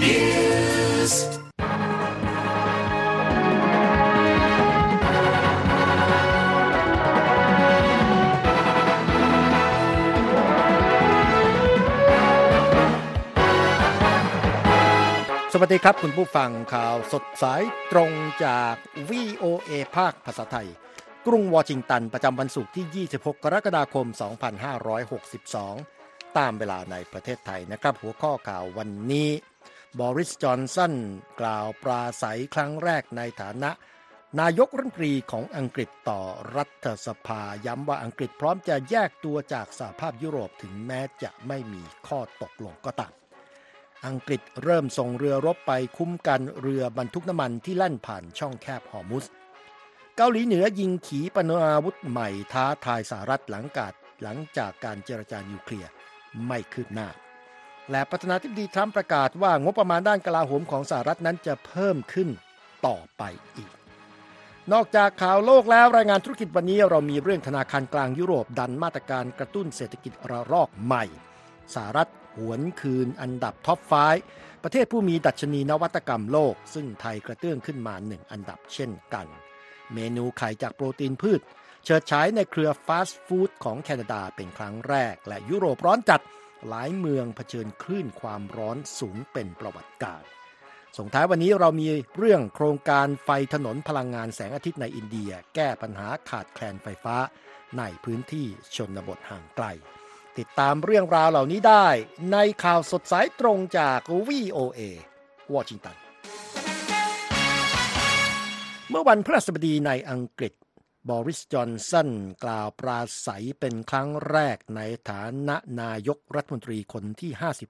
News สวัสดีครับคุณผู้ฟังข่าวสดสายตรงจาก VOA ภาคภาษาไทยกรุงวอชิงตันประจำวันศุกร์ที่ 26 กรกฎาคม 2562 ตามเวลาในประเทศไทยนะครับหัวข้อข่าววันนี้บอริส จอนสันกล่าวปราศรัยครั้งแรกในฐานะนายกรัฐมนตรีของอังกฤษต่อรัฐสภาย้ำว่าอังกฤษพร้อมจะแยกตัวจากสหภาพยุโรปถึงแม้จะไม่มีข้อตกลงก็ตามอังกฤษเริ่มส่งเรือรบไปคุ้มกันเรือบรรทุกน้ำมันที่แล่นผ่านช่องแคบฮอร์มุซเกาหลีเหนือยิงขีปนาวุธใหม่ท้าทายสหรัฐหลังจากการเจรจานิวเคลียร์ไม่คืบหน้าและประธานาธิบดีทรัมป์ประกาศว่างบประมาณด้านกลาโหมของสหรัฐนั้นจะเพิ่มขึ้นต่อไปอีกนอกจากข่าวโลกแล้วรายงานธุรกิจวันนี้เรามีเรื่องธนาคารกลางยุโรปดันมาตรการกระตุ้นเศรษฐกิจระลอกใหม่สหรัฐหวนคืนอันดับท็อป5ประเทศผู้มีดัชนีนวัตกรรมโลกซึ่งไทยกระเตื้องขึ้นมา1อันดับเช่นกันเมนูไข่จากโปรตีนพืชเฉิดฉายในเครือฟาสต์ฟู้ดของแคนาดาเป็นครั้งแรกและยุโรปร้อนจัดหลายเมืองเผชิญคลื่นความร้อนสูงเป็นประวัติการส่งท้ายวันนี้เรามีเรื่องโครงการไฟถนนพลังงานแสงอาทิตย์ในอินเดียแก้ปัญหาขาดแคลนไฟฟ้าในพื้นที่ชนบทห่างไกลติดตามเรื่องราวเหล่านี้ได้ในข่าวสดสายตรงจาก VOA วอชิงตันเมื่อวันพฤหัสบดีในอังกฤษบอริส จอนสันกล่าวปราศรัยเป็นครั้งแรกในฐานะนายกรัฐมนตรีคนที่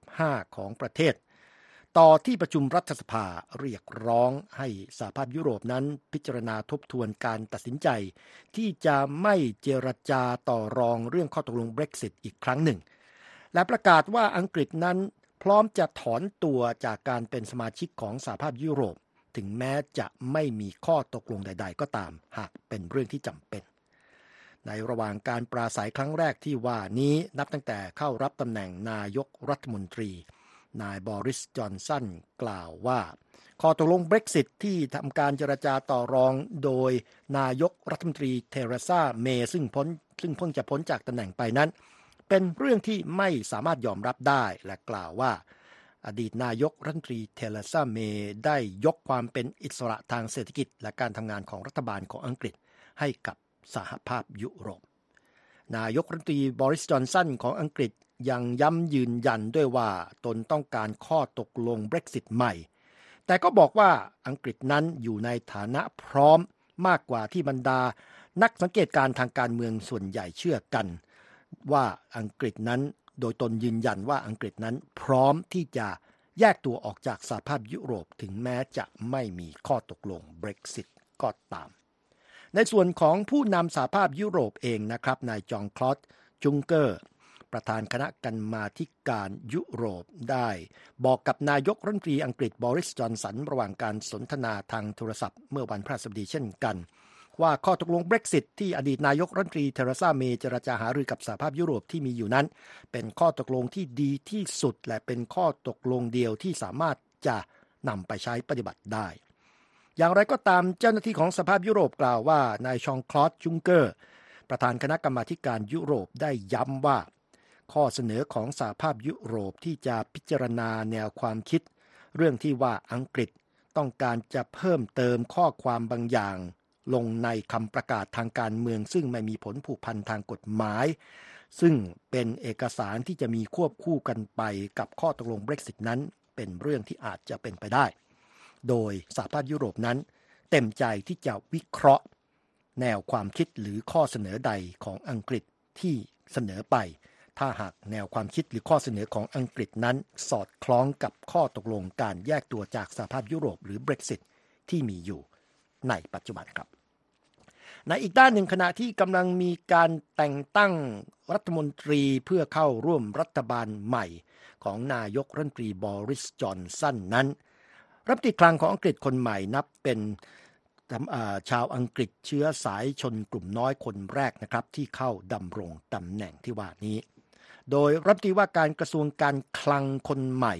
55ของประเทศต่อที่ประชุมรัฐสภาเรียกร้องให้สหภาพยุโรปนั้นพิจารณาทบทวนการตัดสินใจที่จะไม่เจรจาต่อรองเรื่องข้อตกลง Brexit อีกครั้งหนึ่งและประกาศว่าอังกฤษนั้นพร้อมจะถอนตัวจากการเป็นสมาชิกของสหภาพยุโรปถึงแม้จะไม่มีข้อตกลงใดๆก็ตามหากเป็นเรื่องที่จำเป็นในระหว่างการปราศรัยครั้งแรกที่ว่านี้นับตั้งแต่เข้ารับตำแหน่งนายกรัฐมนตรีนายบอริส จอนสันกล่าวว่าข้อตกลง Brexit ที่ทำการเจรจาต่อรองโดยนายกรัฐมนตรีเทเรซาเมย์ซึ่งเพิ่งจะพ้นจากตำแหน่งไปนั้นเป็นเรื่องที่ไม่สามารถยอมรับได้และกล่าวว่าอดีตนายกรัฐมนตรีเทเรซาเมย์ได้ยกความเป็นอิสระทางเศรษฐกิจและการทำงานของรัฐบาลของอังกฤษให้กับสหภาพยุโรปนายกรัฐมนตรีบอริส จอนสันของอังกฤษยังย้ำยืนยันด้วยว่าตนต้องการข้อตกลง Brexit ใหม่แต่ก็บอกว่าอังกฤษนั้นอยู่ในฐานะพร้อมมากกว่าที่บรรดานักสังเกตการณ์ทางการเมืองส่วนใหญ่เชื่อกันว่าอังกฤษนั้นโดยตนยืนยันว่าอังกฤษนั้นพร้อมที่จะแยกตัวออกจากสหภาพยุโรปถึงแม้จะไม่มีข้อตกลง Brexit ก็ตามในส่วนของผู้นำสหภาพยุโรปเองนะครับนายจองคลอดจุงเกอร์ประธานคณะกรรมาธิการยุโรปได้บอกกับนายกรัฐมนตรีอังกฤษบอริส จอนสันระหว่างการสนทนาทางโทรศัพท์เมื่อวันพฤหัสบดีเช่นกันว่าข้อตกลง Brexit ที่อดีตนายกรัฐมนตรีเทเรซาเมย์เจรจาหารือกับสหภาพยุโรปที่มีอยู่นั้นเป็นข้อตกลงที่ดีที่สุดและเป็นข้อตกลงเดียวที่สามารถจะนำไปใช้ปฏิบัติได้อย่างไรก็ตามเจ้าหน้าที่ของสหภาพยุโรปกล่าวว่านายชองคลอดจุงเกอร์ประธานคณะกรรมาการยุโรปได้ย้ำว่าข้อเสนอของสหภาพยุโรปที่จะพิจารณาแนวความคิดเรื่องที่ว่าอังกฤษต้องการจะเพิ่มเติมข้อความบางอย่างลงในคำประกาศทางการเมืองซึ่งไม่มีผลผูกพันทางกฎหมายซึ่งเป็นเอกสารที่จะมีควบคู่กันไปกับข้อตกลง Brexit นั้นเป็นเรื่องที่อาจจะเป็นไปได้โดยสหภาพยุโรปนั้นเต็มใจที่จะวิเคราะห์แนวความคิดหรือข้อเสนอใดของอังกฤษที่เสนอไปถ้าหากแนวความคิดหรือข้อเสนอของอังกฤษนั้นสอดคล้องกับข้อตกลงการแยกตัวจากสหภาพยุโรปหรือ Brexit ที่มีอยู่ในปัจจุบันครับในอีกด้านหนึ่งขณะที่กำลังมีการแต่งตั้งรัฐมนตรีเพื่อเข้าร่วมรัฐบาลใหม่ของนายกรัฐมนตรีบอริส จอนสันนั้นรัฐมนตรีคลังของอังกฤษคนใหม่นับเป็นชาวอังกฤษเชื้อสายชนกลุ่มน้อยคนแรกนะครับที่เข้าดำรงตำแหน่งที่ว่านี้โดยรัฐมนตรีว่าการกระทรวงการคลังคนใหม่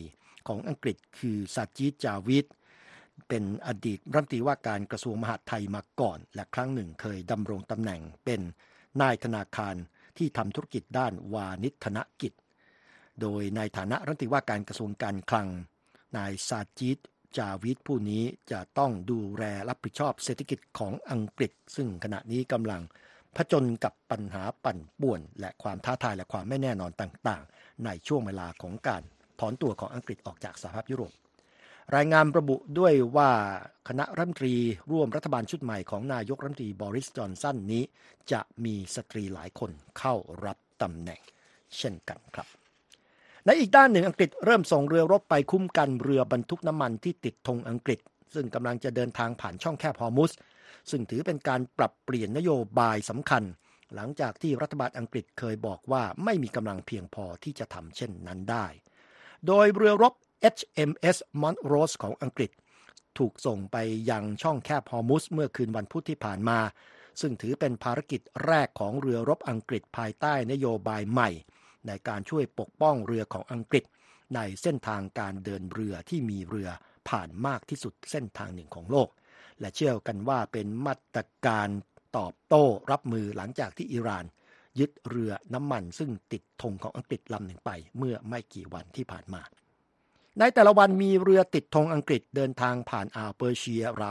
ของอังกฤษคือซาจิด จาวิดเป็นอดีตรัฐมนตรีว่าการกระทรวงมหาดไทยมาก่อนและครั้งหนึ่งเคยดำรงตำแหน่งเป็นนายธนาคารที่ทำธุรกิจด้านวานิชธนกิจโดยในฐานะรัฐมนตรีว่าการกระทรวงการคลังนายซาจิด จาวิดผู้นี้จะต้องดูแลรับผิดชอบเศรษฐกิจของอังกฤษซึ่งขณะนี้กำลังผจญกับปัญหาปั่นป่วนและความท้าทายและความไม่แน่นอนต่างๆในช่วงเวลาของการถอนตัวของอังกฤษออกจากสหภาพยุโรปรายงานระบุด้วยว่าคณะรัฐมนตรีร่วมรัฐบาลชุดใหม่ของนายกรัฐมนตรีบอริส จอนสันนี้จะมีสตรีหลายคนเข้ารับตำแหน่งเช่นกันครับในอีกด้านหนึ่งอังกฤษเริ่มส่งเรือรบไปคุ้มกันเรือบรรทุกน้ำมันที่ติดธงอังกฤษซึ่งกำลังจะเดินทางผ่านช่องแคบฮอร์มุซซึ่งถือเป็นการปรับเปลี่ยนนโยบายสำคัญหลังจากที่รัฐบาลอังกฤษเคยบอกว่าไม่มีกำลังเพียงพอที่จะทำเช่นนั้นได้โดยเรือรบ HMS Montrose ของอังกฤษถูกส่งไปยังช่องแคบฮอร์มุซเมื่อคืนวันพุธที่ผ่านมาซึ่งถือเป็นภารกิจแรกของเรือรบอังกฤษภายใต้นโยบายใหม่ในการช่วยปกป้องเรือของอังกฤษในเส้นทางการเดินเรือที่มีเรือผ่านมากที่สุดเส้นทางหนึ่งของโลกและเชื่อกันว่าเป็นมาตรการตอบโต้รับมือหลังจากที่อิหร่านยึดเรือน้ำมันซึ่งติดธงของอังกฤษลำหนึ่งไปเมื่อไม่กี่วันที่ผ่านมาในแต่ละวันมีเรือติดธงอังกฤษเดินทางผ่านอ่าวเปอร์เซียราว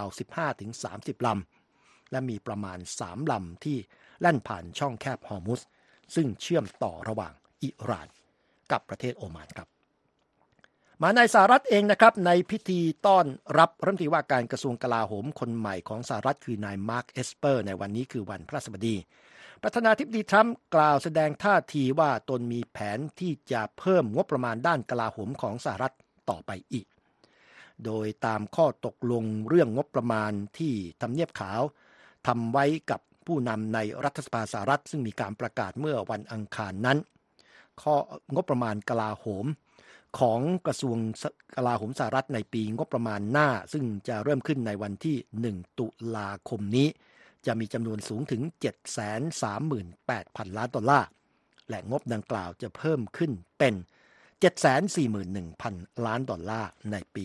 15-30 ลำและมีประมาณ3ลำที่แล่นผ่านช่องแคบฮอร์มุซซึ่งเชื่อมต่อระหว่างอิหร่านกับประเทศโอมานครับมาในสหรัฐเองนะครับในพิธีต้อนรับรัฐมนตรีว่าการกระทรวงกลาโหมคนใหม่ของสหรัฐคือนายมาร์คเอสเปอร์ในวันนี้คือวันพฤหัสบดีประธานาธิบดีทรัมป์กล่าวแสดงท่าทีว่าตนมีแผนที่จะเพิ่มงบประมาณด้านกลาโหมของสหรัฐต่อไปอีกโดยตามข้อตกลงเรื่องงบประมาณที่ทำเนียบขาวทำไว้กับผู้นำในรัฐสภาสหรัฐซึ่งมีการประกาศเมื่อวันอังคารนั้นงบประมาณกลาโหมของกระทรวงกลาโหมสหรัฐในปีงบประมาณหน้าซึ่งจะเริ่มขึ้นในวันที่1ตุลาคมนี้จะมีจำนวนสูงถึง 738,000 ล้านดอลลาร์และงบดังกล่าวจะเพิ่มขึ้นเป็น 741,000 ล้านดอลลาร์ในปี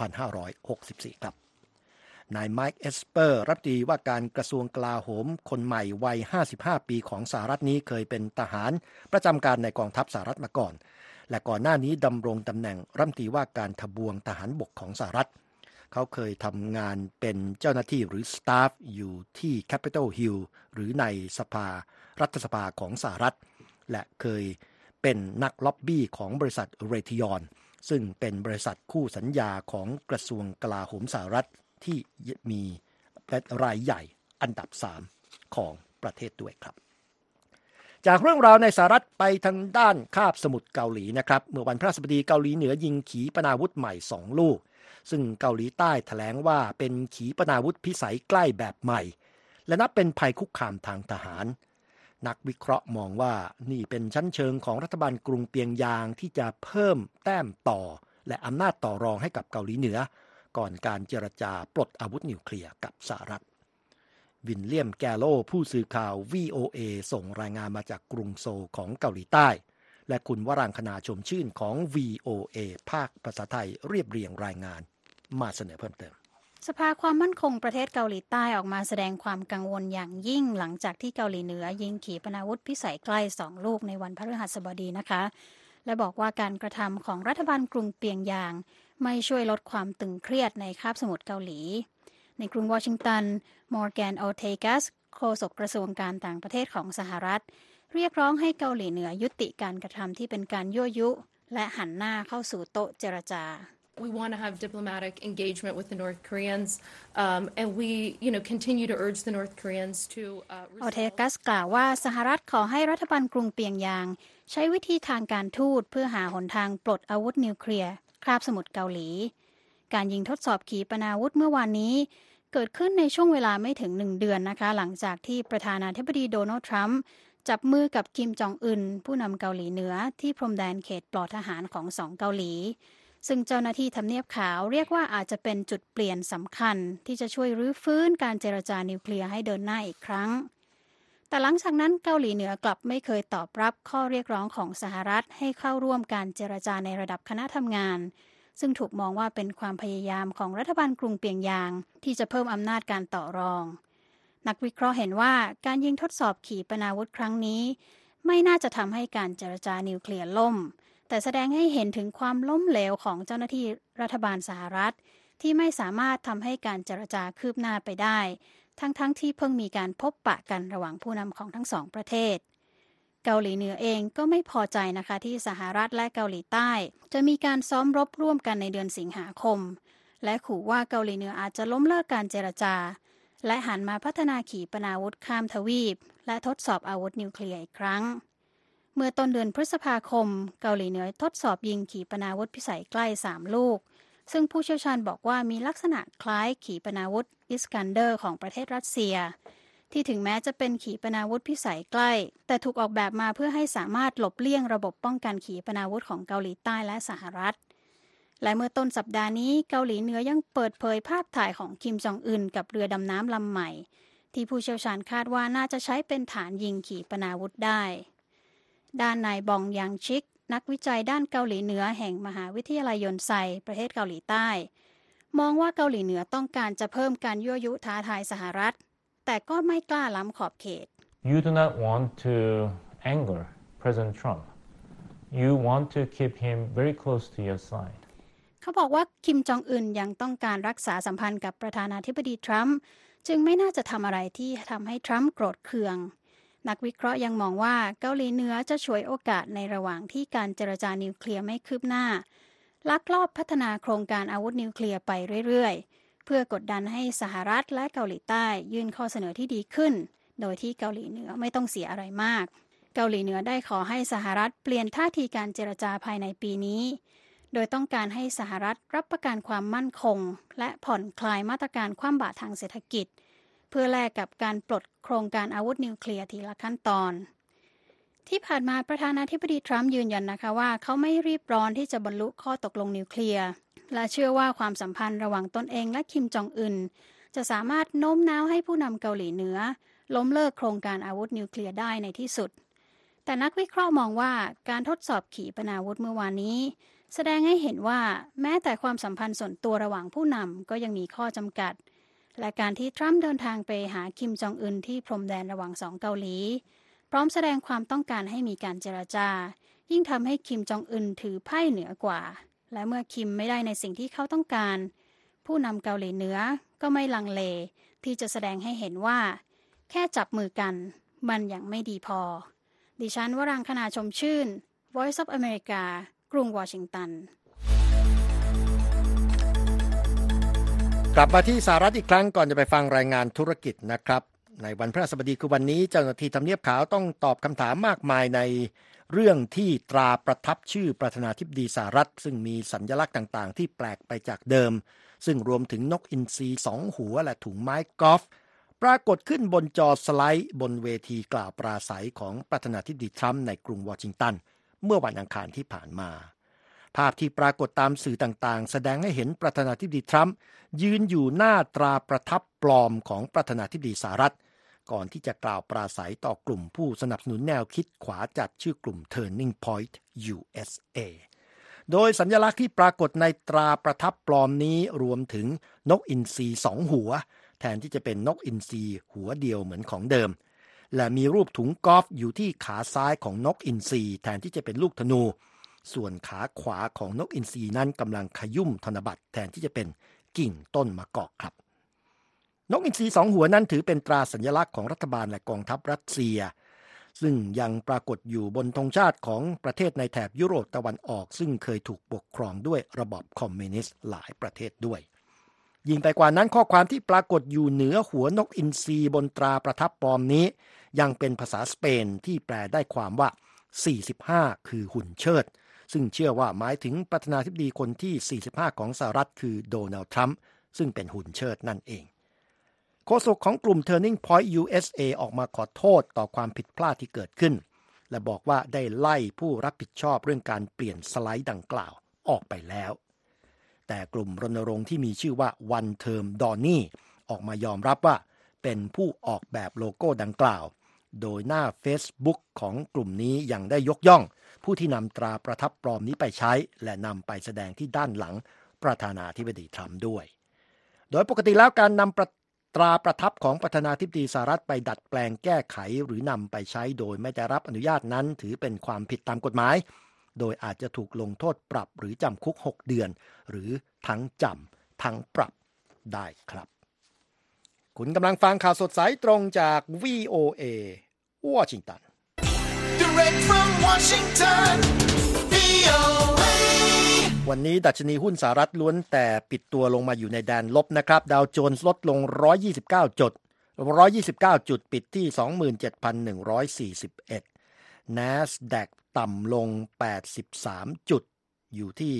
2564 ครับนายไมค์เอสเปอร์รัฐมนตรีว่าการกระทรวงกลาโหมคนใหม่วัย 55 ปีของสหรัฐนี้เคยเป็นทหารประจำการในกองทัพสหรัฐมาก่อนและก่อนหน้านี้ดำรงตำแหน่งรัฐมนตรีว่าการทบวงทหารบกของสหรัฐเขาเคยทำงานเป็นเจ้าหน้าที่หรือสตาฟอยู่ที่ Capitol Hill หรือในรัฐสภาของสหรัฐและเคยเป็นนักล็อบบี้ของบริษัทเรทิยอนซึ่งเป็นบริษัทคู่สัญญาของกระทรวงกลาโหมสหรัฐที่มีรายใหญ่อันดับ3ของประเทศด้วยครับจากเรื่องราวในสหรัฐไปทางด้านคาบสมุทรเกาหลีนะครับเมื่อวันพฤหัสบดีเกาหลีเหนือยิงขีปนาวุธใหม่2ลูกซึ่งเกาหลีใต้แถลงว่าเป็นขีปนาวุธพิสัยใกล้แบบใหม่และนับเป็นภัยคุกคามทางทหารนักวิเคราะห์มองว่านี่เป็นชั้นเชิงของรัฐบาลกรุงเปียงยางที่จะเพิ่มแต้มต่อและอำนาจต่อรองให้กับเกาหลีเหนือก่อนการเจรจาปลดอาวุธนิวเคลียร์กับสหรัฐวินเลียมแกโลผู้สื่อข่าว VOA ส่งรายงานมาจากกรุงโซลของเกาหลีใต้และคุณวรังคณาชมชื่นของ VOA ภาคภาษาไทยเรียบเรียงรายงานมาเสนอเพิ่มเติมสภาความมั่นคงประเทศเกาหลีใต้ออกมาแสดงความกังวลอย่างยิ่งหลังจากที่เกาหลีเหนือยิงขีปนาวุธพิสัยใกล้2ลูกในวันพฤหัสบดีนะคะและบอกว่าการกระทำของรัฐบาลกรุงเปียงยางไม่ช่วยลดความตึงเครียดในคาบสมุทรเกาหลีในกรุงวอชิงตันมอร์แกน โอเทกัสโฆษกกระทรวงการต่างประเทศของสหรัฐเรียกร้องให้เกาหลีเหนือยุติการกระทำที่เป็นการยั่วยุและหันหน้าเข้าสู่โต๊ะเจรจา We want to have diplomatic engagement with the North Koreans, and we, continue to urge the North Koreans to. โอเทกัสกล่าวว่าสหรัฐขอให้รัฐบาลกรุงเปียงยางใช้วิธีทางการทูตเพื่อหาหนทางปลดอาวุธนิวเคลียร์คาบสมุทรเกาหลีการยิงทดสอบขีปนาวุธเมื่อวานนี้เกิดขึ้นในช่วงเวลาไม่ถึง1 เดือนนะคะหลังจากที่ประธานาธิบดีโดนัลด์ทรัมป์จับมือกับคิมจองอึนผู้นำเกาหลีเหนือที่พรมแดนเขตปลอดทหารของ2 เกาหลีซึ่งเจ้าหน้าที่ทำเนียบขาวเรียกว่าอาจจะเป็นจุดเปลี่ยนสำคัญที่จะช่วยรื้อฟื้นการเจรจานิวเคลียร์ให้เดินหน้าอีกครั้งแต่หลังจากนั้นเกาหลีเหนือกลับไม่เคยตอบรับข้อเรียกร้องของสหรัฐให้เข้าร่วมการเจรจาในระดับคณะทำงานซึ่งถูกมองว่าเป็นความพยายามของรัฐบาลกรุงเปียงยางที่จะเพิ่มอำนาจการต่อรองนักวิเคราะห์เห็นว่าการยิงทดสอบขีปนาวุธครั้งนี้ไม่น่าจะทำให้การเจรจานิวเคลียร์ล่มแต่แสดงให้เห็นถึงความล้มเหลวของเจ้าหน้าที่รัฐบาลสหรัฐที่ไม่สามารถทำให้การเจรจาคืบหน้าไปได้ทั้งที่เพิ่งมีการพบปะกันระหว่างผู้นำของทั้งสองประเทศเกาหลีเหนือเองก็ไม่พอใจนะคะที่สหรัฐและเกาหลีใต้จะมีการซ้อมรบร่วมกันในเดือนสิงหาคมและขู่ว่าเกาหลีเหนืออาจจะล้มเลิกการเจรจาและหันมาพัฒนาขีปนาวุธข้ามทวีปและทดสอบอาวุธนิวเคลียร์อีกครั้งเมื่อต้นเดือนพฤษภาคมเกาหลีเหนือทดสอบยิงขีปนาวุธพิสัยใกล้3ลูกซึ่งผู้เชี่ยวชาญบอกว่ามีลักษณะคล้ายขีปนาวุธอิสกันเดอร์ของประเทศรัสเซียที่ถึงแม้จะเป็นขีปนาวุธพิสัยใกล้แต่ถูกออกแบบมาเพื่อให้สามารถหลบเลี่ยงระบบป้องกันขีปนาวุธของเกาหลีใต้และสหรัฐและเมื่อต้นสัปดาห์นี้เกาหลีเหนือยังเปิดเผยภาพถ่ายของคิมจองอึนกับเรือดำน้ำลำใหม่ที่ผู้เชี่ยวชาญคาดว่าน่าจะใช้เป็นฐานยิงขีปนาวุธได้ด้านนายบองยังชิกนักวิจัยด้านเกาหลีเหนือแห่งมหาวิทยาลัยยอนไซประเทศเกาหลีใต้มองว่าเกาหลีเหนือต้องการจะเพิ่มการยั่วยุท้าทายสหรัฐแต่ก็ไม่กล้าล้ำขอบเขต You do not want to anger President Trump. You want to keep him very close to your side. เขาบอกว่าคิมจองอึนยังต้องการรักษาสัมพันธ์กับประธานาธิบดีทรัมป์จึงไม่น่าจะทำอะไรที่ทำให้ทรัมป์โกรธเคืองนักวิเคราะห์ยังมองว่าเกาหลีเหนือจะฉวยโอกาสในระหว่างที่การเจรจานิวเคลียร์ไม่คืบหน้าลักลอบพัฒนาโครงการอาวุธนิวเคลียร์ไปเรื่อยๆเพื่อกดดันให้สหรัฐและเกาหลีใต้ยื่นข้อเสนอที่ดีขึ้นโดยที่เกาหลีเหนือไม่ต้องเสียอะไรมากเกาหลีเหนือได้ขอให้สหรัฐเปลี่ยนท่าทีการเจรจาภายในปีนี้โดยต้องการให้สหรัฐรับประกันความมั่นคงและผ่อนคลายมาตรการคว่ำบาตรทางเศรษฐกิจเพื่อแลกกับการปลดโครงการอาวุธนิวเคลียร์ทีละขั้นตอนที่ผ่านมาประธานาธิบดีทรัมป์ยืนยันนะคะว่าเขาไม่รีบร้อนที่จะบรรลุข้อตกลงนิวเคลียร์และเชื่อว่าความสัมพันธ์ระหว่างตนเองและคิมจองอึนจะสามารถโน้มน้าวให้ผู้นำเกาหลีเหนือล้มเลิกโครงการอาวุธนิวเคลียร์ได้ในที่สุดแต่นักวิเคราะห์มองว่าการทดสอบขีปนาวุธเมื่อวานนี้แสดงให้เห็นว่าแม้แต่ความสัมพันธ์ส่วนตัวระหว่างผู้นำก็ยังมีข้อจำกัดและการที่ทรัมป์เดินทางไปหาคิมจองอึนที่พรมแดนระหว่างสองเกาหลีพร้อมแสดงความต้องการให้มีการเจรจายิ่งทำให้คิมจองอึนถือไพ่เหนือกว่าและเมื่อคิมไม่ได้ในสิ่งที่เขาต้องการผู้นำเกาหลีเหนือก็ไม่ลังเลที่จะแสดงให้เห็นว่าแค่จับมือกันมันยังไม่ดีพอดิฉันวรังคณาชมชื่น Voice of America กรุงวอชิงตันกลับมาที่สหรัฐอีกครั้งก่อนจะไปฟังรายงานธุรกิจนะครับในวันพฤหัสบดีคือวันนี้เจ้าหน้าที่ทำเนียบขาวต้องตอบคำถามมากมายในเรื่องที่ตราประทับชื่อประธานาธิบดีสหรัฐซึ่งมีสัญลักษณ์ต่างๆที่แปลกไปจากเดิมซึ่งรวมถึงนกอินทรี2หัวและถุงไม้กอล์ฟปรากฏขึ้นบนจอสไลด์บนเวทีกล่าวปราศัยของประธานาธิบดีทรัมป์ในกรุงวอชิงตันเมื่อวันอังคารที่ผ่านมาภาพที่ปรากฏตามสื่อต่างๆแสดงให้เห็นประธานาธิบดีทรัมป์ยืนอยู่หน้าตราประทับปลอมของประธานาธิบดีสหรัฐก่อนที่จะกล่าวปราศัยต่อกลุ่มผู้สนับสนุนแนวคิดขวาจัดชื่อกลุ่ม Turning Point USA โดยสัญลักษณ์ที่ปรากฏในตราประทับปลอมนี้รวมถึงนกอินทรี2หัวแทนที่จะเป็นนกอินทรีหัวเดียวเหมือนของเดิมและมีรูปถุงกอล์ฟอยู่ที่ขาซ้ายของนกอินทรีแทนที่จะเป็นลูกธนูส่วนขาขวาของนกอินทรีนั้นกำลังขยุ่มธนบัตรแทนที่จะเป็นกิ่งต้นมะกอกครับนกอินทรี2หัวนั้นถือเป็นตราสัญลักษณ์ของรัฐบาลและกองทัพรัสเซียซึ่งยังปรากฏอยู่บนธงชาติของประเทศในแถบยุโรปตะวันออกซึ่งเคยถูกปกครองด้วยระบอบคอมมิวนิสต์หลายประเทศด้วยยิ่งไปกว่านั้นข้อความที่ปรากฏอยู่เหนือหัวนกอินทรีบนตราประทับปลอมนี้ยังเป็นภาษาสเปนที่แปลได้ความว่า45คือหุ่นเชิดซึ่งเชื่อว่าหมายถึงประธานาธิบดีคนที่45ของสหรัฐคือโดนัลด์ทรัมป์ซึ่งเป็นหุ่นเชิดนั่นเองโฆษกของกลุ่ม Turning Point USA ออกมาขอโทษต่อความผิดพลาดที่เกิดขึ้นและบอกว่าได้ไล่ผู้รับผิดชอบเรื่องการเปลี่ยนสไลด์ดังกล่าวออกไปแล้วแต่กลุ่มรณรงค์ที่มีชื่อว่า One Term Donnie ออกมายอมรับว่าเป็นผู้ออกแบบโลโก้ดังกล่าวโดยหน้า Facebook ของกลุ่มนี้ยังได้ยกย่องผู้ที่นำตราประทับปลอมนี้ไปใช้และนำไปแสดงที่ด้านหลังประธานาธิบดีทรัมป์ด้วยโดยปกติแล้วการนำตราประทับของประธานาธิบดีสหรัฐไปดัดแปลงแก้ไขหรือนำไปใช้โดยไม่ได้รับอนุญาตนั้นถือเป็นความผิดตามกฎหมายโดยอาจจะถูกลงโทษปรับหรือจำคุก6 เดือนหรือทั้งจำทั้งปรับได้ครับคุณกำลังฟังข่าวสดสายตรงจาก VOA วอชิงตัน Direct from Washington, VOA. วันนี้ดัชนีหุ้นสหรัฐล้วนแต่ปิดตัวลงมาอยู่ในแดนลบนะครับดาวโจนส์ลดลง129 จุดปิดที่ 27,141 NASDAQ ต่ำลง83 จุดอยู่ที่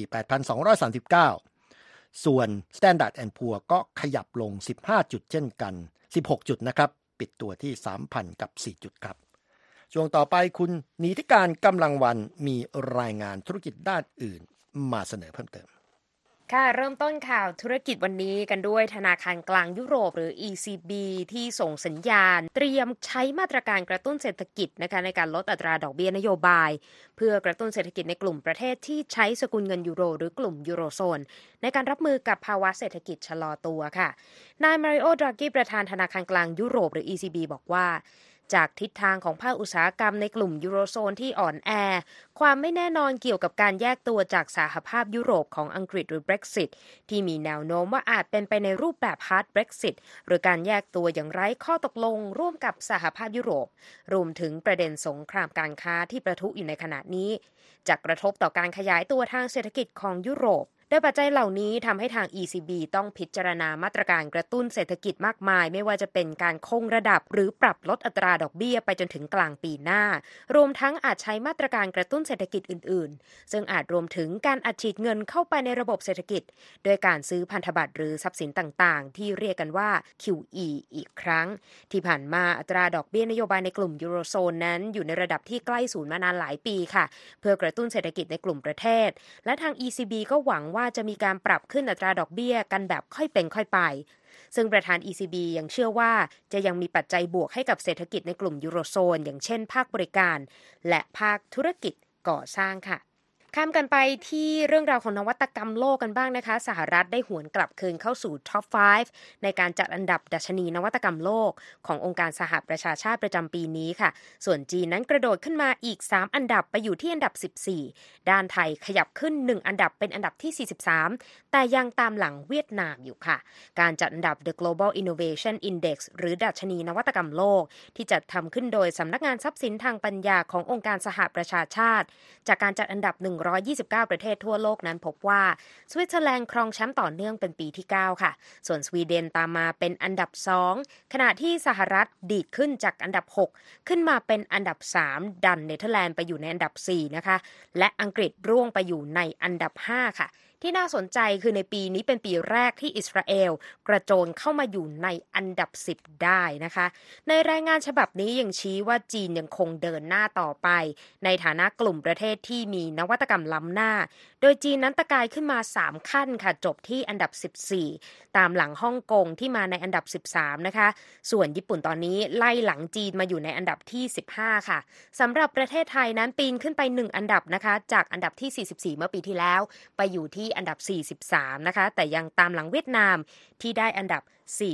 8,239 ส่วน Standard & Poor's ก็ขยับลง15 จุดเช่นกัน16 จุดนะครับปิดตัวที่ 3,000 กับ 4 จุดครับช่วงต่อไปคุณนิติการกำลังวันมีรายงานธุรกิจด้านอื่นมาเสนอเพิ่มเติมค่ะเริ่มต้นข่าวธุรกิจวันนี้กันด้วยธนาคารกลางยุโรปหรือ ECB ที่ส่งสัญญาณเตรียมใช้มาตรการกระตุ้นเศรษฐกิจนะคะในการลดอัตราดอกเบี้ยนโยบายเพื่อกระตุ้นเศรษฐกิจในกลุ่มประเทศที่ใช้สกุลเงินยูโรหรือกลุ่มยูโรโซนในการรับมือกับภาวะเศรษฐกิจชะลอตัวค่ะนายมาริโอ ดรากีประธานธนาคารกลางยุโรปหรือ ECB บอกว่าจากทิศทางของภาคอุตสาหกรรมในกลุ่มยูโรโซนที่อ่อนแอความไม่แน่นอนเกี่ยวกับการแยกตัวจากสหภาพยุโรปของอังกฤษหรือ Brexit ที่มีแนวโน้มว่าอาจเป็นไปในรูปแบบ Hard Brexit หรือการแยกตัวอย่างไร้ข้อตกลงร่วมกับสหภาพยุโรปรวมถึงประเด็นสงครามการค้าที่ประทุอยู่ในขณะนี้จะกระทบต่อการขยายตัวทางเศรษฐกิจของยุโรปโดยปัจจัยเหล่านี้ทำให้ทาง ECB ต้องพิจารณามาตรการกระตุ้นเศรษฐกิจมากมายไม่ว่าจะเป็นการคงระดับหรือปรับลดอัตราดอกเบี้ยไปจนถึงกลางปีหน้ารวมทั้งอาจใช้มาตรการกระตุ้นเศรษฐกิจอื่นๆซึ่งอาจรวมถึงการอัดฉีดเงินเข้าไปในระบบเศรษฐกิจโดยการซื้อพันธบัตรหรือทรัพย์สินต่างๆที่เรียกกันว่า QE อีกครั้งที่ผ่านมาอัตราดอกเบี้ยนโยบายในกลุ่มยูโรโซนนั้นอยู่ในระดับที่ใกล้ศูนย์มานานหลายปีค่ะเพื่อกระตุ้นเศรษฐกิจในกลุ่มประเทศและทาง ECB ก็หวังว่าจะมีการปรับขึ้นอัตราดอกเบี้ยกันแบบค่อยเป็นค่อยไปซึ่งประธาน ECB ยังเชื่อว่าจะยังมีปัจจัยบวกให้กับเศรษฐกิจในกลุ่มยูโรโซนอย่างเช่นภาคบริการและภาคธุรกิจก่อสร้างค่ะข้ามกันไปที่เรื่องราวของนวัตกรรมโลกกันบ้างนะคะสหรัฐได้หวนกลับคืนเข้าสู่ท็อป 5 ในการจัดอันดับดัชนีนวัตกรรมโลกขององค์การสหประชาชาติประจำปีนี้ค่ะส่วนจีนนั้นกระโดดขึ้นมาอีก3อันดับไปอยู่ที่อันดับ14ด้านไทยขยับขึ้น1อันดับเป็นอันดับที่43แต่ยังตามหลังเวียดนามอยู่ค่ะการจัดอันดับ The Global Innovation Index หรือดัชนีนวัตกรรมโลกที่จัดทำขึ้นโดยสำนักงานทรัพย์สินทางปัญญาขององค์การสหประชาชาติจากการจัดอันดับ129ประเทศทั่วโลกนั้นพบว่าสวิตเซอร์แลนด์ครองแชมป์ต่อเนื่องเป็นปีที่9ค่ะส่วนสวีเดนตามมาเป็นอันดับ2ขณะที่สหรัฐดีดขึ้นจากอันดับ6ขึ้นมาเป็นอันดับ3ดันเนเธอร์แลนด์ไปอยู่ในอันดับ4นะคะและอังกฤษร่วงไปอยู่ในอันดับ5ค่ะที่น่าสนใจคือในปีนี้เป็นปีแรกที่อิสราเอลกระโจนเข้ามาอยู่ในอันดับ10ได้นะคะในรายงานฉบับนี้ยังชี้ว่าจีนยังคงเดินหน้าต่อไปในฐานะกลุ่มประเทศที่มีนวัตกรรมล้ำหน้าโดยจีนนั้นตะกายขึ้นมา3ขั้นค่ะจบที่อันดับ14ตามหลังฮ่องกงที่มาในอันดับ13นะคะส่วนญี่ปุ่นตอนนี้ไล่หลังจีนมาอยู่ในอันดับที่15ค่ะสำหรับประเทศไทยนั้นปีนขึ้นไป1อันดับนะคะจากอันดับที่44เมื่อปีที่แล้วไปอยู่ที่อันดับ43นะคะแต่ยังตามหลังเวียดนามที่ได้อันดับ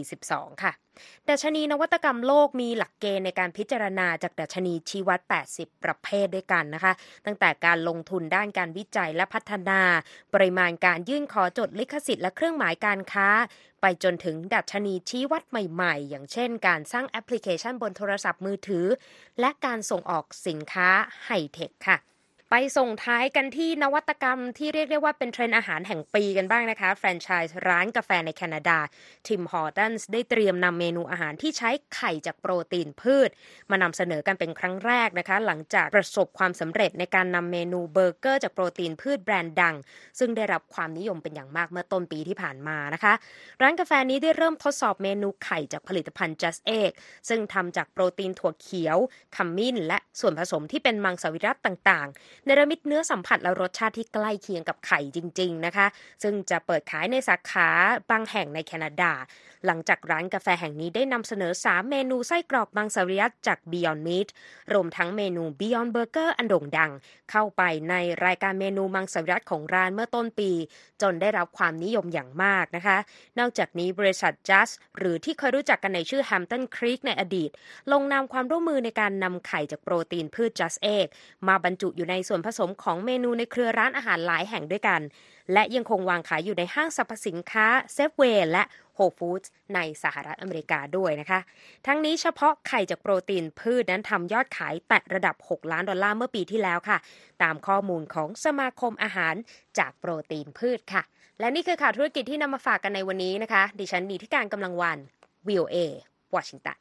42ค่ะดัชนีนวัตกรรมโลกมีหลักเกณฑ์ในการพิจารณาจากดัชนีชี้วัด80ประเภทด้วยกันนะคะตั้งแต่การลงทุนด้านการวิจัยและพัฒนาปริมาณการยื่นขอจดลิขสิทธิ์และเครื่องหมายการค้าไปจนถึงดัชนีชี้วัดใหม่ๆอย่างเช่นการสร้างแอปพลิเคชันบนโทรศัพท์มือถือและการส่งออกสินค้าไฮเทคค่ะไปส่งท้ายกันที่นวัตกรรมที่เรียกได้ว่าเป็นเทรนด์อาหารแห่งปีกันบ้างนะคะแฟรนไชส์ร้านกาแฟในแคนาดา Tim Hortons ได้เตรียมนำเมนูอาหารที่ใช้ไข่จากโปรตีนพืชมานำเสนอกันเป็นครั้งแรกนะคะหลังจากประสบความสำเร็จในการนำเมนูเบอร์เกอร์จากโปรตีนพืชแบรนด์ดังซึ่งได้รับความนิยมเป็นอย่างมากเมื่อต้นปีที่ผ่านมานะคะร้านกาแฟนี้ได้เริ่มทดสอบเมนูไข่จากผลิตภัณฑ์ Just Egg ซึ่งทำจากโปรตีนถั่วเขียวขมิ้นและส่วนผสมที่เป็นมังสวิรัติต่างๆเนรมิตเนื้อสัมผัสและรสชาติที่ใกล้เคียงกับไข่จริงๆนะคะซึ่งจะเปิดขายในสาขาบางแห่งในแคนาดาหลังจากร้านกาแฟแห่งนี้ได้นำเสนอ3เมนูไส้กรอกมังสวิรัติจาก Beyond Meat รวมทั้งเมนู Beyond Burger อันโด่งดังเข้าไปในรายการเมนูมังสวิรัติของร้านเมื่อต้นปีจนได้รับความนิยมอย่างมากนะคะนอกจากนี้บริษัท Just หรือที่เคยรู้จักกันในชื่อ Hampton Creek ในอดีตลงนามความร่วมมือในการนำไข่จากโปรตีนพืช Just Egg มาบรรจุอยู่ในส่วนผสมของเมนูในเครือร้านอาหารหลายแห่งด้วยกันและยังคงวางขายอยู่ในห้างสรรพสินค้า Safeway และ Whole Foods ในสหรัฐอเมริกาด้วยนะคะทั้งนี้เฉพาะไข่จากโปรตีนพืชนั้นทำยอดขายแตะระดับ$6 ล้านเมื่อปีที่แล้วค่ะตามข้อมูลของสมาคมอาหารจากโปรตีนพืชค่ะและนี่คือข่าวธุรกิจที่นำมาฝากกันในวันนี้นะคะดิฉันนิติการกำลังวัน VOA วอชิงตัน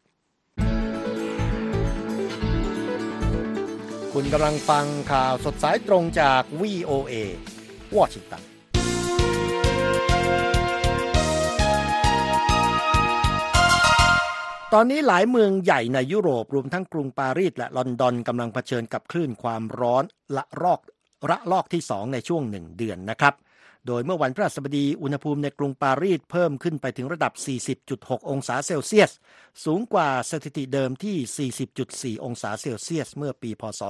คุณกำลังฟังข่าวสดสายตรงจาก VOA วอชิงตันตอนนี้หลายเมืองใหญ่ในยุโรปรวมทั้งกรุงปารีสและลอนดอนกำลังเผชิญกับคลื่นความร้อนระลอกที่2ในช่วง1เดือนนะครับโดยเมื่อวันพฤหัสบดีอุณหภูมิในกรุงปารีสเพิ่มขึ้นไปถึงระดับ 40.6 องศาเซลเซียสสูงกว่าสถิติเดิมที่ 40.4 องศาเซลเซียสเมื่อปีพ.ศ.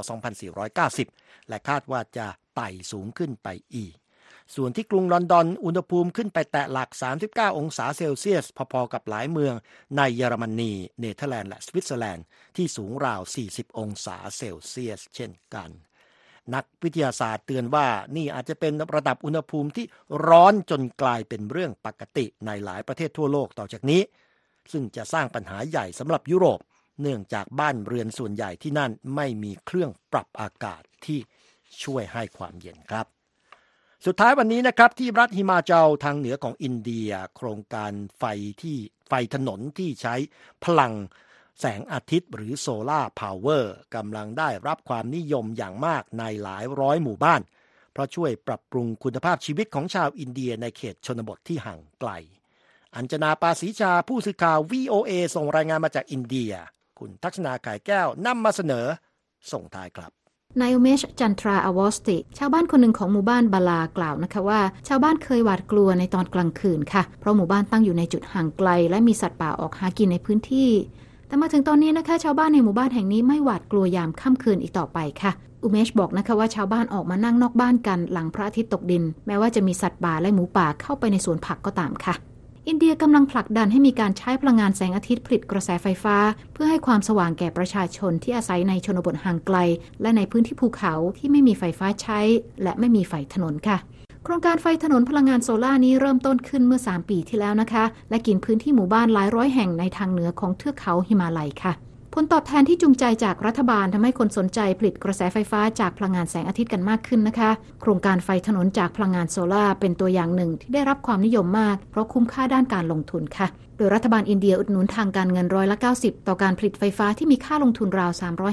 2490 และคาดว่าจะไต่สูงขึ้นไปอีกส่วนที่กรุงลอนดอนอุณหภูมิขึ้นไปแตะหลัก 39 องศาเซลเซียสพอๆกับหลายเมืองในเยอรมนีเนเธอร์แลนด์และสวิตเซอร์แลนด์ที่สูงราว 40 องศาเซลเซียสเช่นกันนักวิทยาศาสตร์เตือนว่านี่อาจจะเป็นระดับอุณหภูมิที่ร้อนจนกลายเป็นเรื่องปกติในหลายประเทศทั่วโลกต่อจากนี้ซึ่งจะสร้างปัญหาใหญ่สำหรับยุโรปเนื่องจากบ้านเรือนส่วนใหญ่ที่นั่นไม่มีเครื่องปรับอากาศที่ช่วยให้ความเย็นครับสุดท้ายวันนี้นะครับที่รัฐฮิมาจัลทางเหนือของอินเดียโครงการไฟถนนที่ใช้พลังแสงอาทิตย์หรือโซล่าพาวเวอร์กำลังได้รับความนิยมอย่างมากในหลายร้อยหมู่บ้านเพราะช่วยปรับปรุงคุณภาพชีวิตของชาวอินเดียในเขตชนบทที่ห่างไกลอัญจนาปาศรีชาผู้สื่อข่าว VOA ส่งรายงานมาจากอินเดียคุณทักษณา ไข่แก้วนำมาเสนอส่งท้ายครับนายอุเมช จันทราอวอสติชาวบ้านคนหนึ่งของหมู่บ้านบาลากล่าวนะคะว่าชาวบ้านเคยหวาดกลัวในตอนกลางคืนค่ะเพราะหมู่บ้านตั้งอยู่ในจุดห่างไกลและมีสัตว์ป่าออกหากินในพื้นที่แต่มาถึงตอนนี้นะคะชาวบ้านในหมู่บ้านแห่งนี้ไม่หวาดกลัวยามค่ำคืนอีกต่อไปค่ะอุเมชบอกนะคะว่าชาวบ้านออกมานั่งนอกบ้านกันหลังพระอาทิตย์ตกดินแม้ว่าจะมีสัตว์ป่าและหมูป่าเข้าไปในสวนผักก็ตามค่ะอินเดียกำลังผลักดันให้มีการใช้พลังงานแสงอาทิตย์ผลิตกระแสไฟฟ้าเพื่อให้ความสว่างแก่ประชาชนที่อาศัยในชนบทห่างไกลและในพื้นที่ภูเขาที่ไม่มีไฟฟ้าใช้และไม่มีไฟถนนค่ะโครงการไฟถนนพลังงานโซล่านี้เริ่มต้นขึ้นเมื่อ3ปีที่แล้วนะคะและกินพื้นที่หมู่บ้านหลายร้อยแห่งในทางเหนือของเทือกเขาหิมาลัยค่ะผลตอบแทนที่จูงใจจากรัฐบาลทำให้คนสนใจผลิตกระแสไฟฟ้าจากพลังงานแสงอาทิตย์กันมากขึ้นนะคะโครงการไฟถนนจากพลังงานโซล่าเป็นตัวอย่างหนึ่งที่ได้รับความนิยมมากเพราะคุ้มค่าด้านการลงทุนค่ะโดยรัฐบาลอินเดียอุดหนุนทางการเงิน90%ต่อการผลิตไฟฟ้าที่มีค่าลงทุนราว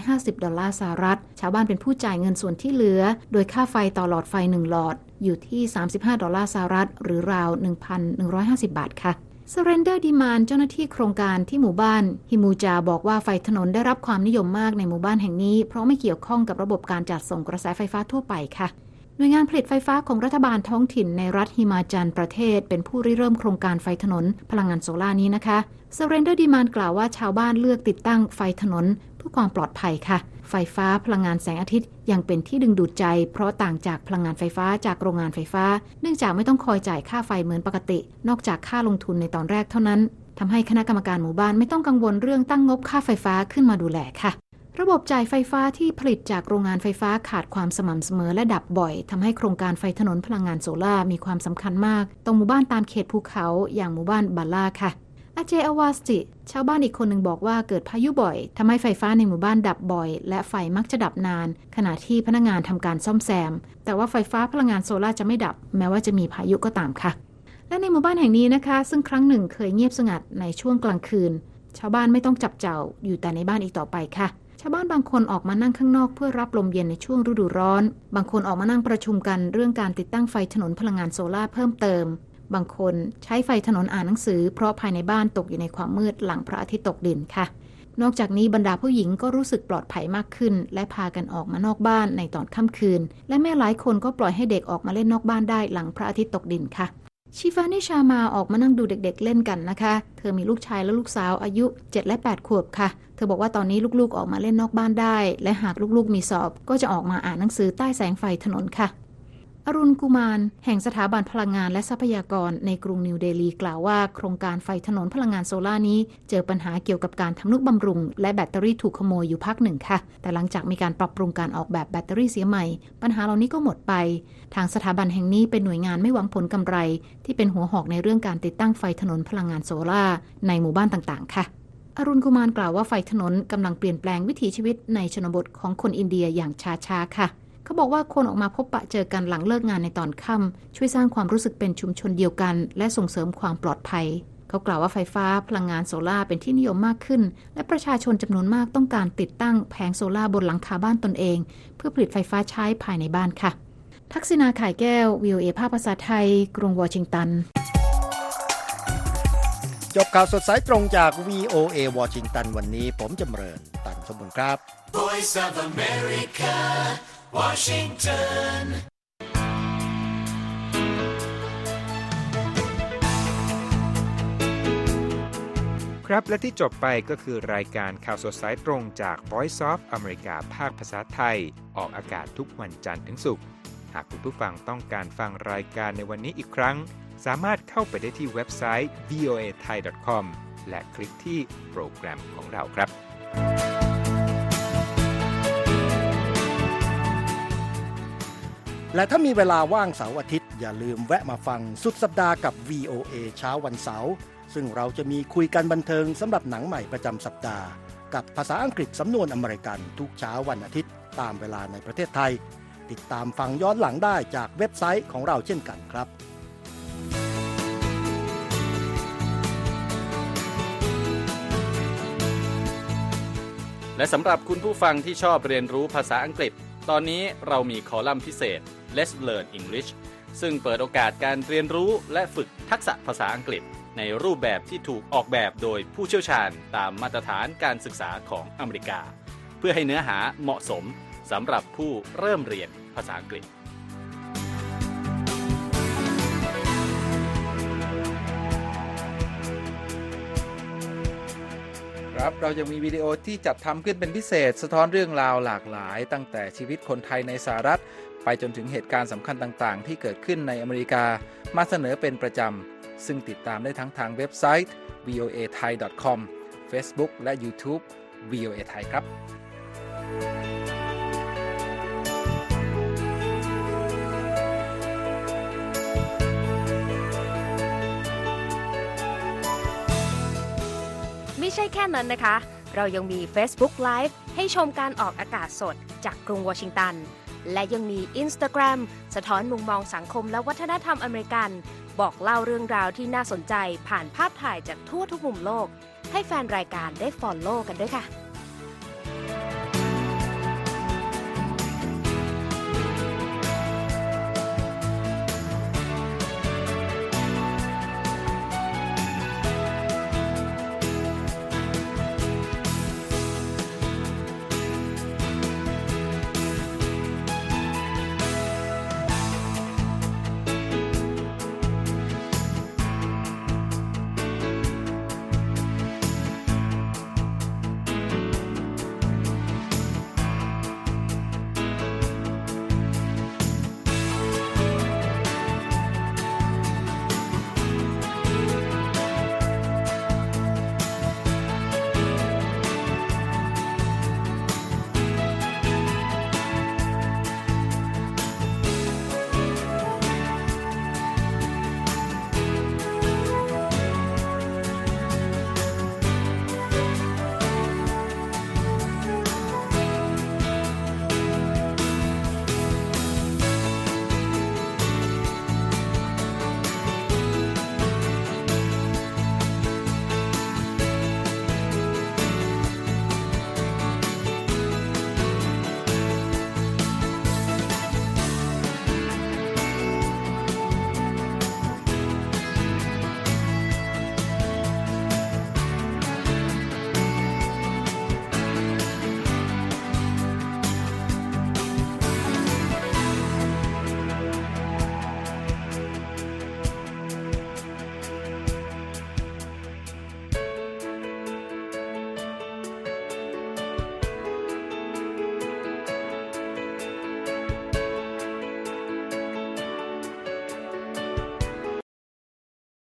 $350ชาวบ้านเป็นผู้จ่ายเงินส่วนที่เหลือโดยค่าไฟต่อหลอดไฟ1หลอดอยู่ที่$35หรือราว 1,150 บาทค่ะSurrender Demand เจ้าหน้าที่โครงการที่หมู่บ้านฮิมูจาบอกว่าไฟถนนได้รับความนิยมมากในหมู่บ้านแห่งนี้เพราะไม่เกี่ยวข้องกับระบบการจัดส่งกระแสไฟฟ้าทั่วไปค่ะหน่วยงานผลิตไฟฟ้าของรัฐบาลท้องถิ่นในรัฐฮิมาจัลประเทศเป็นผู้ริเริ่มโครงการไฟถนนพลังงานโซล่านี้นะคะ Surrender Demand กล่าวว่าชาวบ้านเลือกติดตั้งไฟถนนเพื่อความปลอดภัยค่ะไฟฟ้าพลังงานแสงอาทิตย์ยังเป็นที่ดึงดูดใจเพราะต่างจากพลังงานไฟฟ้าจากโรงงานไฟฟ้าเนื่องจากไม่ต้องคอยจ่ายค่าไฟเหมือนปกตินอกจากค่าลงทุนในตอนแรกเท่านั้นทำให้คณะกรรมการหมู่บ้านไม่ต้องกังวลเรื่องตั้งงบค่าไฟฟ้าขึ้นมาดูแลค่ะระบบจ่ายไฟฟ้าที่ผลิตจากโรงงานไฟฟ้าขาดความสม่ำเสมอและดับบ่อยทำให้โครงการไฟถนนพลังงานโซล่ามีความสำคัญมากตรงหมู่บ้านตามเขตภูเขาอย่างหมู่บ้านบาลาค่ะอาเจอวาสติชาวบ้านอีกคนหนึ่งบอกว่าเกิดพายุบ่อยทำให้ไฟฟ้าในหมู่บ้านดับบ่อยและไฟมักจะดับนานขณะที่พนักงานทำการซ่อมแซมแต่ว่าไฟฟ้าพลังงานโซล่าจะไม่ดับแม้ว่าจะมีพายุก็ตามค่ะและในหมู่บ้านแห่งนี้นะคะซึ่งครั้งหนึ่งเคยเงียบสงัดในช่วงกลางคืนชาวบ้านไม่ต้องจับเจ้าอยู่แต่ในบ้านอีกต่อไปค่ะชาวบ้านบางคนออกมานั่งข้างนอกเพื่อรับลมเย็นในช่วงฤดูร้อนบางคนออกมานั่งประชุมกันเรื่องการติดตั้งไฟถนนพลังงานโซล่าเพิ่มเติมบางคนใช้ไฟถนนอ่านหนังสือเพราะภายในบ้านตกอยู่ในความมืดหลังพระอาทิตย์ตกดินค่ะนอกจากนี้บรรดาผู้หญิงก็รู้สึกปลอดภัยมากขึ้นและพากันออกมานอกบ้านในตอนค่ำคืนและแม่หลายคนก็ปล่อยให้เด็กออกมาเล่นนอกบ้านได้หลังพระอาทิตย์ตกดินค่ะชิฟานิชามาออกมานั่งดูเด็กๆเล่นกันนะคะเธอมีลูกชายและลูกสาวอายุ7และ8ขวบค่ะเธอบอกว่าตอนนี้ลูกๆออกมาเล่นนอกบ้านได้และหากลูกๆมีสอบก็จะออกมาอ่านหนังสือใต้แสงไฟถนนค่ะอรุณกุมารแห่งสถาบันพลังงานและทรัพยากรในกรุงนิวเดลีกล่าวว่าโครงการไฟถนนพลังงานโซล่านี้เจอปัญหาเกี่ยวกับการทำนุบำรุงและแบตเตอรี่ถูกขโมยอยู่พักหนึ่งค่ะแต่หลังจากมีการปรับปรุงการออกแบบแบตเตอรี่เสียใหม่ปัญหาเหล่านี้ก็หมดไปทางสถาบันแห่งนี้เป็นหน่วยงานไม่หวังผลกำไรที่เป็นหัวหอกในเรื่องการติดตั้งไฟถนนพลังงานโซล่าในหมู่บ้านต่างๆค่ะอรุณกุมารกล่าวว่าไฟถนนกำลังเปลี่ยนแปลงวิถีชีวิตในชนบทของคนอินเดียอย่างช้าๆค่ะเขาบอกว่าคนออกมาพบปะเจอกันหลังเลิกงานในตอนค่ำช่วยสร้างความรู้สึกเป็นชุมชนเดียวกันและส่งเสริมความปลอดภัยเขากล่าวว่าไฟฟ้าพลังงานโซล่าเป็นที่นิยมมากขึ้นและประชาชนจำนวนมากต้องการติดตั้งแผงโซล่าบนหลังคาบ้านตนเองเพื่อผลิตไฟฟ้าใช้ภายในบ้านค่ะทักษิณาข่ายแก้ว VOA ภาคภาษาไทยกรุงวอชิงตันจบข่าวสดสายตรงจาก VOA วอชิงตันวันนี้ผมจำเริญตันสมบูรณ์ครับ Voice of America Washington ครับและที่จบไปก็คือรายการข่าวสดสายตรงจาก Voice of America ภาคภาษาไทยออกอากาศทุกวันจันทร์ถึงศุกร์หากคุณผู้ฟังต้องการฟังรายการในวันนี้อีกครั้งสามารถเข้าไปได้ที่เว็บไซต์ voathai.com และคลิกที่โปรแกรมของเราครับและถ้ามีเวลาว่างเสาร์อาทิตย์อย่าลืมแวะมาฟังสุดสัปดาห์กับ VOA เช้าวันเสาร์ซึ่งเราจะมีคุยกันบันเทิงสำหรับหนังใหม่ประจำสัปดาห์กับภาษาอังกฤษสำนวนอเมริกันทุกเช้าวันอาทิตย์ตามเวลาในประเทศไทยติดตามฟังย้อนหลังได้จากเว็บไซต์ของเราเช่นกันครับและสำหรับคุณผู้ฟังที่ชอบเรียนรู้ภาษาอังกฤษตอนนี้เรามีคอลัมน์พิเศษ Let's Learn English ซึ่งเปิดโอกาสการเรียนรู้และฝึกทักษะภาษาอังกฤษในรูปแบบที่ถูกออกแบบโดยผู้เชี่ยวชาญตามมาตรฐานการศึกษาของอเมริกาเพื่อให้เนื้อหาเหมาะสมสำหรับผู้เริ่มเรียนภาษาอังกฤษครับเรายังมีวิดีโอที่จัดทำขึ้นเป็นพิเศษสะท้อนเรื่องราวหลากหลายตั้งแต่ชีวิตคนไทยในสหรัฐไปจนถึงเหตุการณ์สำคัญต่างๆที่เกิดขึ้นในอเมริกามาเสนอเป็นประจำซึ่งติดตามได้ทั้งทางเว็บไซต์ voathai.com Facebook และ YouTube VOA Thai ครับไม่ใช่แค่นั้นนะคะเรายังมี Facebook Live ให้ชมการออกอากาศสดจากกรุงวอชิงตันและยังมี Instagram สะท้อนมุมมองสังคมและวัฒนธรรมอเมริกันบอกเล่าเรื่องราวที่น่าสนใจผ่านภาพถ่ายจากทั่วทุกมุมโลกให้แฟนรายการได้ follow กันด้วยค่ะ